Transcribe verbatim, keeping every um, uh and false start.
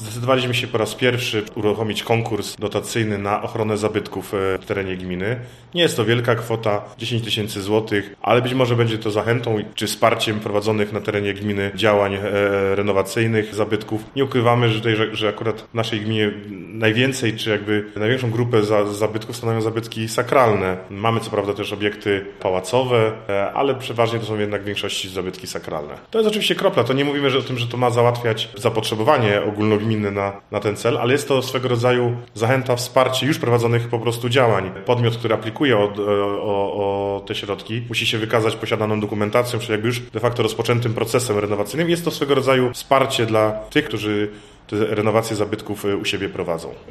Zdecydowaliśmy się po raz pierwszy uruchomić konkurs dotacyjny na ochronę zabytków w terenie gminy. Nie jest to wielka kwota, dziesięć tysięcy złotych, ale być może będzie to zachętą czy wsparciem prowadzonych na terenie gminy działań renowacyjnych zabytków. Nie ukrywamy, że, tutaj, że, że akurat w naszej gminie najwięcej, czy jakby największą grupę za, zabytków stanowią zabytki sakralne. Mamy co prawda też obiekty pałacowe, ale przeważnie to są jednak w większości zabytki sakralne. To jest oczywiście kropla, to nie mówimy że o tym, że to ma załatwiać zapotrzebowanie ogólnogminne na, na ten cel, ale jest to swego rodzaju zachęta, wsparcie już prowadzonych po prostu działań. Podmiot, który aplikuje o, o, o te środki, musi się wykazać posiadaną dokumentacją, czyli jakby już de facto rozpoczętym procesem renowacyjnym. Jest to swego rodzaju wsparcie dla tych, którzy te renowacje zabytków u siebie prowadzą.